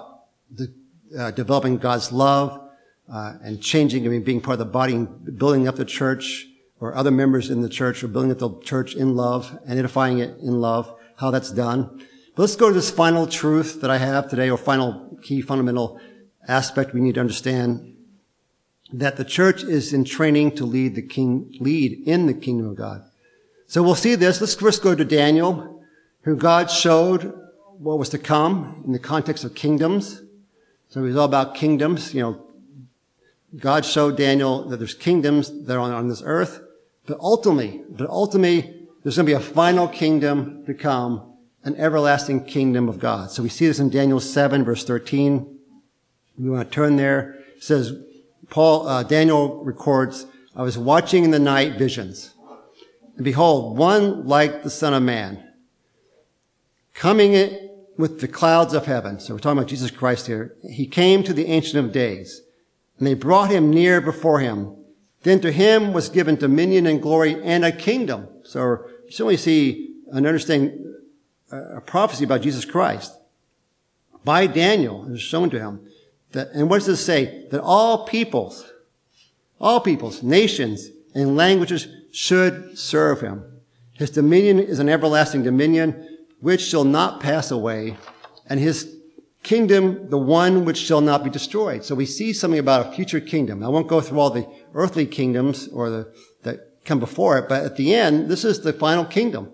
developing God's love, and changing, being part of the body and building up the church, or other members in the church, or building up the church in love and edifying it in love, how that's done. But let's go to this final truth that I have today, or final key fundamental aspect we need to understand, that the church is in training to lead in the kingdom of God. So we'll see this. Let's first go to Daniel, who God showed what was to come in the context of kingdoms. So it was all about kingdoms. God showed Daniel that there's kingdoms that are on this earth, but ultimately, there's going to be a final kingdom to come, an everlasting kingdom of God. So we see this in Daniel 7, verse 13. We want to turn there. It says, Daniel records, I was watching in the night visions, and behold, one like the Son of Man, coming with the clouds of heaven. So we're talking about Jesus Christ here. He came to the Ancient of Days, and they brought him near before him. Then to him was given dominion and glory and a kingdom. So you certainly see and understand a prophecy about Jesus Christ by Daniel. It was shown to him. And what does this say? That all peoples, nations, and languages should serve him. His dominion is an everlasting dominion which shall not pass away, and his kingdom, the one which shall not be destroyed. So we see something about a future kingdom. I won't go through all the earthly kingdoms that come before it, but at the end, this is the final kingdom.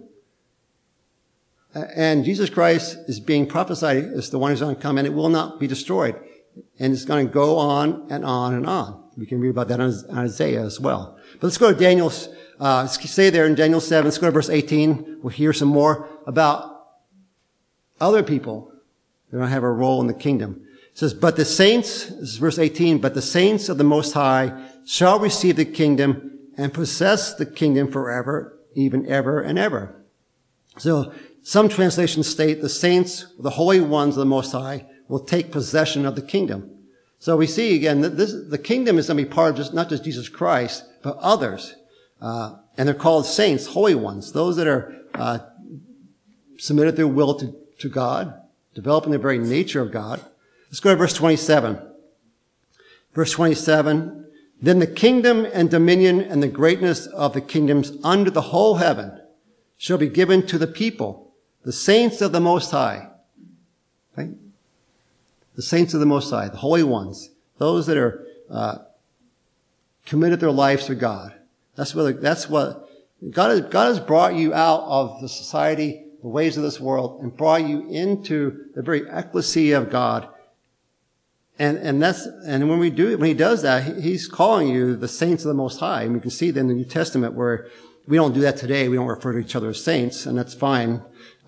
And Jesus Christ is being prophesied as the one who's going to come, and it will not be destroyed. And it's going to go on and on and on. We can read about that in Isaiah as well. But let's go to Daniel, stay there in Daniel 7. Let's go to verse 18. We'll hear some more about other people that don't have a role in the kingdom. It says, but the saints, this is verse 18, but the saints of the Most High shall receive the kingdom and possess the kingdom forever, even ever and ever. So some translations state the saints, the holy ones of the Most High, will take possession of the kingdom. So we see again that the kingdom is going to be part of not just Jesus Christ, but others. And they're called saints, holy ones, those that are submitted their will to God, developing the very nature of God. Let's go to verse 27. Verse 27, then the kingdom and dominion and the greatness of the kingdoms under the whole heaven shall be given to the people, the saints of the Most High. Right? The saints of the Most High, the holy ones, those that are committed their lives to God. That's what God has brought you out of the society, the ways of this world, and brought you into the very ecclesia of God. And when he does that, he's calling you the saints of the Most High. And we can see that in the New Testament where we don't do that today. We don't refer to each other as saints, and that's fine.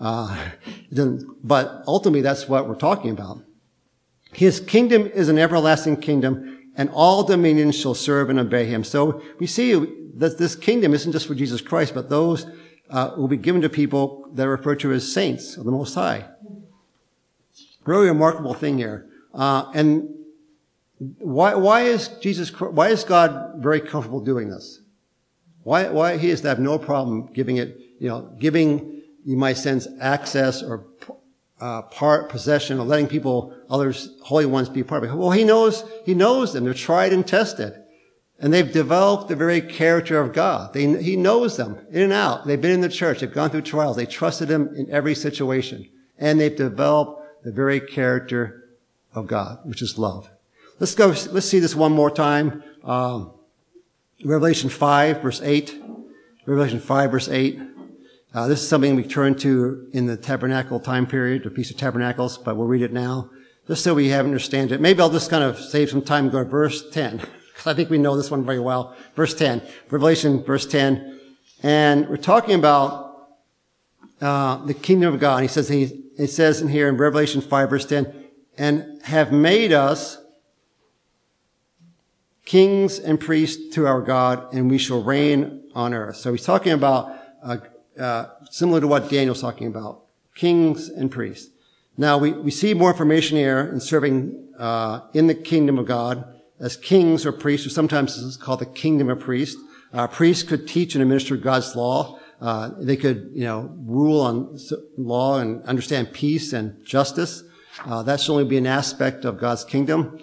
But ultimately, that's what we're talking about. His kingdom is an everlasting kingdom, and all dominions shall serve and obey him. So we see that this kingdom isn't just for Jesus Christ, but those will be given to people that are referred to as saints of the Most High. Really remarkable thing here. And why is God very comfortable doing this? Why he is to have no problem giving, you might sense, access or possession, or letting people, others, holy ones, be a part of it. Well, he knows them. They're tried and tested. And they've developed the very character of God. He knows them in and out. They've been in the church. They've gone through trials. They trusted him in every situation. And they've developed the very character of God, which is love. Let's see this one more time. Revelation 5, verse 8. Revelation 5, verse 8. This is something we turn to in the tabernacle time period, the Feast of Tabernacles, but we'll read it now, just so we understand it. Maybe I'll just kind of save some time and go to verse 10, because I think we know this one very well. Verse 10, Revelation, verse 10. And we're talking about the kingdom of God. It says in here in Revelation 5, verse 10, and have made us kings and priests to our God, and we shall reign on earth. So he's talking about similar to what Daniel's talking about, kings and priests. Now, we see more information here in serving in the kingdom of God as kings or priests, or sometimes this is called the kingdom of priests. Priests could teach and administer God's law. They could, rule on law and understand peace and justice. That should only be an aspect of God's kingdom.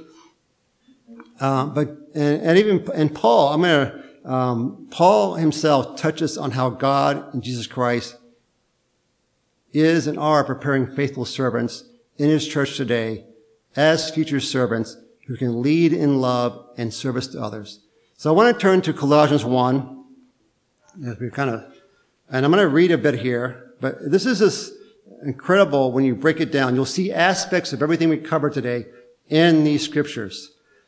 And Paul, Paul himself touches on how God and Jesus Christ is and are preparing faithful servants in his church today as future servants who can lead in love and service to others. So I want to turn to Colossians 1, as we and I'm going to read a bit here, but this is just incredible when you break it down. You'll see aspects of everything we covered today in these scriptures,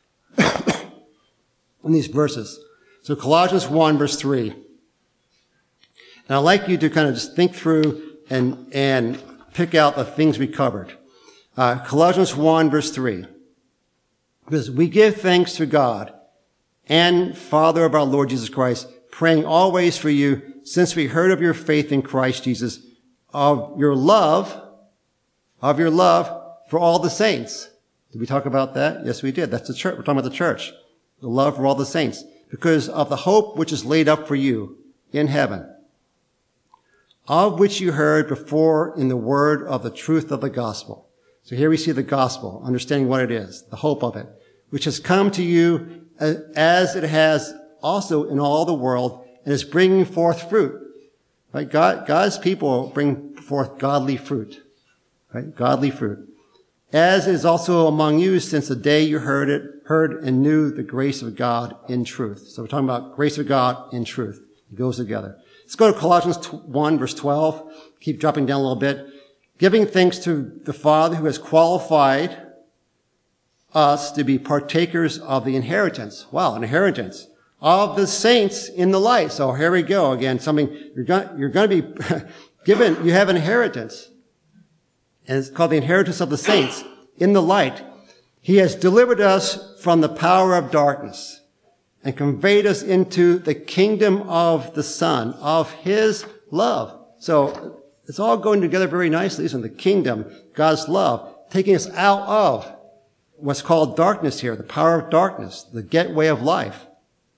in these verses. So Colossians 1, verse 3. And I'd like you to kind of just think through and pick out the things we covered. Colossians 1, verse 3. Because we give thanks to God and Father of our Lord Jesus Christ, praying always for you, since we heard of your faith in Christ Jesus, of your love for all the saints. Did we talk about that? Yes, we did. That's the church. We're talking about the church. The love for all the saints. Because of the hope which is laid up for you in heaven, of which you heard before in the word of the truth of the gospel. So here we see the gospel, understanding what it is, the hope of it, which has come to you as it has also in all the world and is bringing forth fruit. Right? God's people bring forth godly fruit. Right? Godly fruit. As is also among you since the day you heard and knew the grace of God in truth. So we're talking about grace of God in truth. It goes together. Let's go to Colossians 1, verse 12. Keep dropping down a little bit. Giving thanks to the Father who has qualified us to be partakers of the inheritance. Wow, an inheritance of the saints in the light. So here we go again. Something you're going to be given. You have an inheritance, and it's called the inheritance of the saints in the light. He has delivered us from the power of darkness and conveyed us into the kingdom of the Son of His love. So it's all going together very nicely, isn't it? The kingdom, God's love, taking us out of what's called darkness here, the power of darkness, the gateway of life.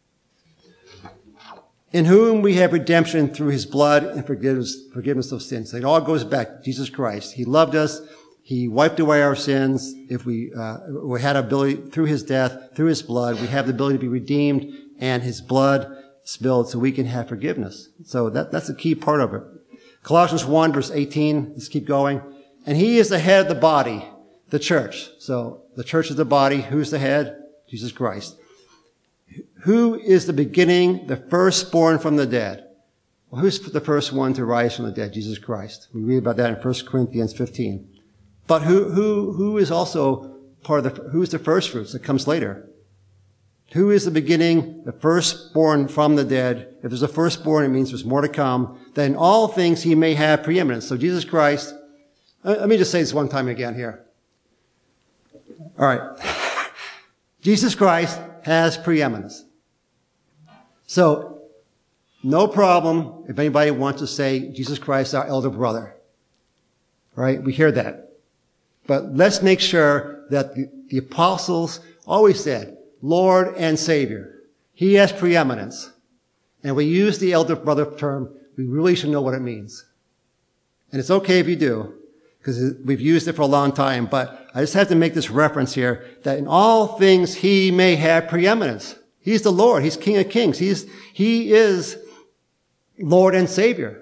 In whom we have redemption through his blood and forgiveness of sins. So it all goes back to Jesus Christ. He loved us. He wiped away our sins. If we had ability through his death, through his blood, we have the ability to be redeemed and his blood spilled so we can have forgiveness. So that's a key part of it. Colossians 1, verse 18. Let's keep going. And he is the head of the body, the church. So the church is the body. Who's the head? Jesus Christ. Who is the beginning, the firstborn from the dead? Well, who's the first one to rise from the dead? Jesus Christ. We read about that in 1 Corinthians 15. But who is also part of who's the first fruits that comes later? Who is the beginning, the firstborn from the dead? If there's a firstborn, it means there's more to come. Then in all things he may have preeminence. So Jesus Christ, let me just say this one time again here. All right. Jesus Christ has preeminence. So, no problem if anybody wants to say Jesus Christ is our elder brother. Right? We hear that. But let's make sure that the apostles always said, Lord and Savior. He has preeminence. And we use the elder brother term, we really should know what it means. And it's okay if you do, because we've used it for a long time, but I just have to make this reference here, that in all things he may have preeminence. He's the Lord. He's King of Kings. He is Lord and Savior.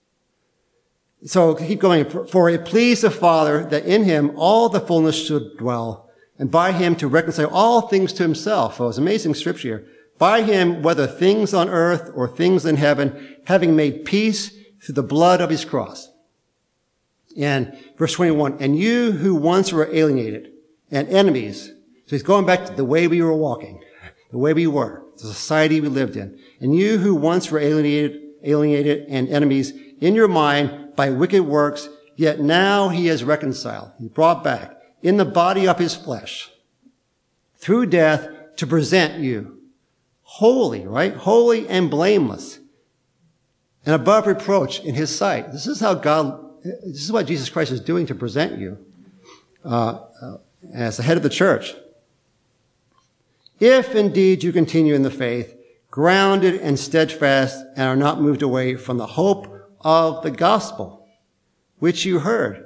So keep going. For it pleased the Father that in him all the fullness should dwell, and by him to reconcile all things to himself. Oh, it's amazing scripture here. By him, whether things on earth or things in heaven, having made peace through the blood of his cross. And verse 21, and you who once were alienated and enemies. So he's going back to the way we were walking, the way we were, the society we lived in. And you who once were alienated and enemies in your mind by wicked works, yet now he has reconciled. He brought back in the body of his flesh through death to present you holy, right? Holy and blameless and above reproach in his sight. This is what Jesus Christ is doing to present you as the head of the church. If indeed you continue in the faith, grounded and steadfast, and are not moved away from the hope of the gospel, which you heard,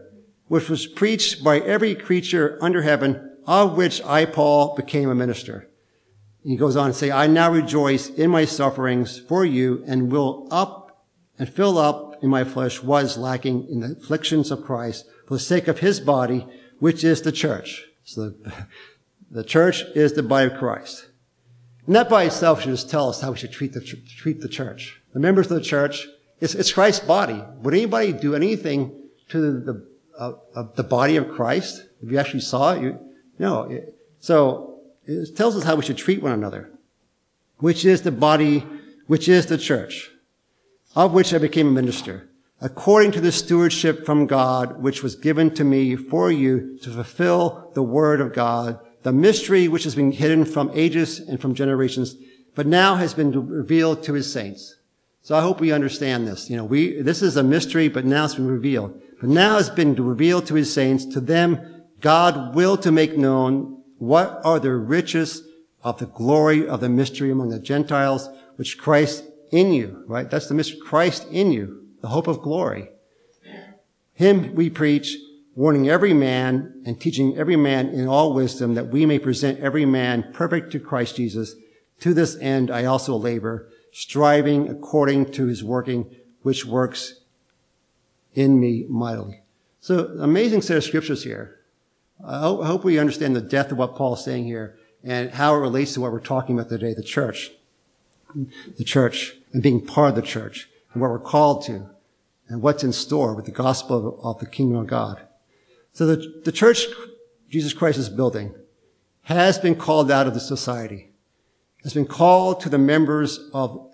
which was preached by every creature under heaven, of which I, Paul, became a minister. He goes on to say, I now rejoice in my sufferings for you and will fill up in my flesh what is lacking in the afflictions of Christ for the sake of his body, which is the church. So the church is the body of Christ. And that by itself should just tell us how we should treat the church. The members of the church, it's Christ's body. Would anybody do anything to the body of Christ? If you actually saw it, no. So it tells us how we should treat one another, which is the body, which is the church, of which I became a minister, according to the stewardship from God, which was given to me for you to fulfill the word of God, the mystery which has been hidden from ages and from generations, but now has been revealed to his saints. So I hope we understand this. This is a mystery, but now it's been revealed. But now it's been revealed to his saints. To them, God willed to make known what are the riches of the glory of the mystery among the Gentiles, which Christ in you, right? That's the mystery. Christ in you, the hope of glory. Him we preach, warning every man and teaching every man in all wisdom, that we may present every man perfect to Christ Jesus. To this end I also labor, striving according to his working, which works in me mightily. So, amazing set of scriptures here. I hope we understand the depth of what Paul's saying here and how it relates to what we're talking about today, the church. The church and being part of the church and what we're called to and what's in store with the gospel of the kingdom of God. So the church Jesus Christ is building has been called out of the society, has been called to be members of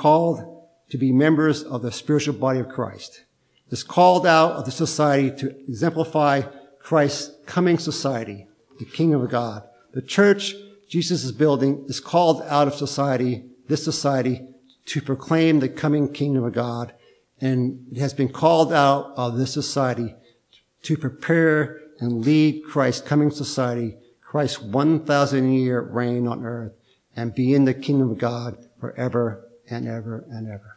the spiritual body of Christ. Is called out of the society to exemplify Christ's coming society, the kingdom of God. The church Jesus is building is called out of society, this society, to proclaim the coming kingdom of God. And it has been called out of this society to prepare and lead Christ's coming society, Christ's 1,000-year reign on earth, and be in the kingdom of God forever and ever and ever.